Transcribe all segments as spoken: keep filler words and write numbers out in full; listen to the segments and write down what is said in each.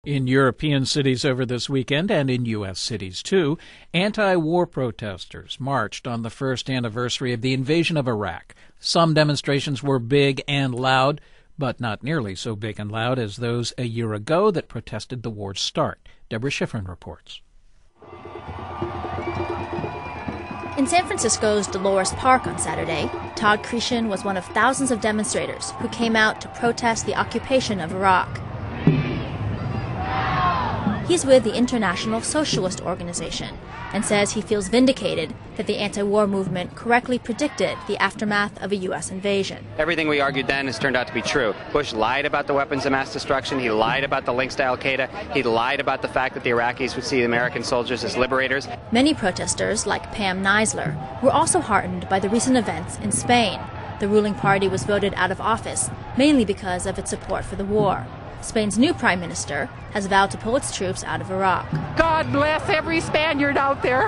In European cities over this weekend, and in U S cities too, anti-war protesters marched on the first anniversary of the invasion of Iraq. Some demonstrations were big and loud, but not nearly so big and loud as those a year ago that protested the war's start. Deborah Schifrin reports. In San Francisco's Dolores Park on Saturday, Todd Cretion was one of thousands of demonstrators who came out to protest the occupation of Iraq. He's with the International Socialist Organization and says he feels vindicated that the anti-war movement correctly predicted the aftermath of a U S invasion. Everything we argued then has turned out to be true. Bush lied about the weapons of mass destruction. He lied about the links to al-Qaeda. He lied about the fact that the Iraqis would see the American soldiers as liberators. Many protesters, like Pam Neisler, were also heartened by the recent events in Spain. The ruling party was voted out of office, mainly because of its support for the war. Spain's new prime minister has vowed to pull its troops out of Iraq. God bless every Spaniard out there.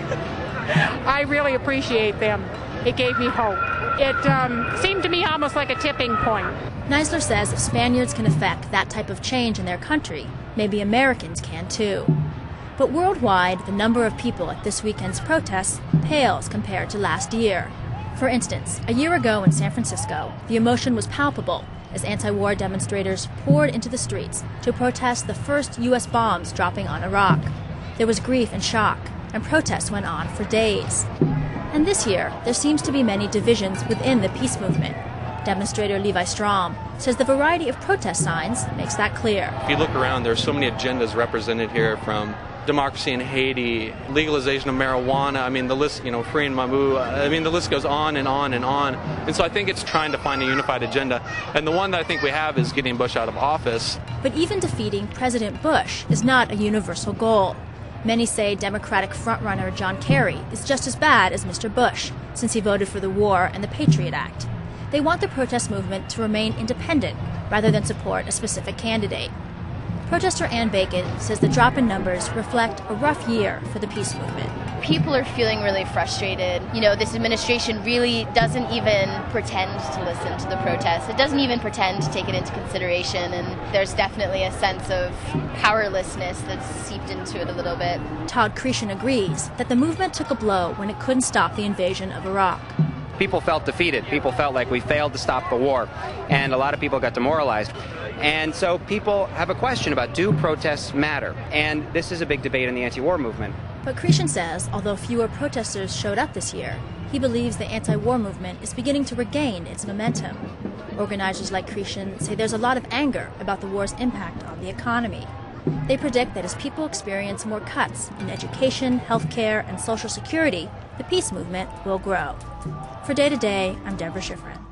I really appreciate them. It gave me hope. It um, seemed to me almost like a tipping point. Neisler says if Spaniards can effect that type of change in their country, maybe Americans can too. But worldwide, the number of people at this weekend's protests pales compared to last year. For instance, a year ago in San Francisco, the emotion was palpable as anti-war demonstrators poured into the streets to protest the first U S bombs dropping on Iraq. There was grief and shock, and protests went on for days. And this year, there seems to be many divisions within the peace movement. Demonstrator Levi Strom says the variety of protest signs makes that clear. If you look around, there are so many agendas represented here, from democracy in Haiti, legalization of marijuana, I mean, the list, you know, free and Mamu, I mean, the list goes on and on and on. And so I think it's trying to find a unified agenda. And the one that I think we have is getting Bush out of office. But even defeating President Bush is not a universal goal. Many say Democratic frontrunner John Kerry is just as bad as Mister Bush, since he voted for the war and the Patriot Act. They want the protest movement to remain independent rather than support a specific candidate. Protester Ann Bacon says the drop in numbers reflect a rough year for the peace movement. People are feeling really frustrated. You know, this administration really doesn't even pretend to listen to the protests. It doesn't even pretend to take it into consideration, and there's definitely a sense of powerlessness that's seeped into it a little bit. Todd Cretion agrees that the movement took a blow when it couldn't stop the invasion of Iraq. People felt defeated. People felt like we failed to stop the war, and a lot of people got demoralized. And so people have a question about, do protests matter? And this is a big debate in the anti-war movement. But Cretion says, although fewer protesters showed up this year, he believes the anti-war movement is beginning to regain its momentum. Organizers like Cretion say there's a lot of anger about the war's impact on the economy. They predict that as people experience more cuts in education, healthcare, and social security, the peace movement will grow. For Day to Day, I'm Deborah Schifrin.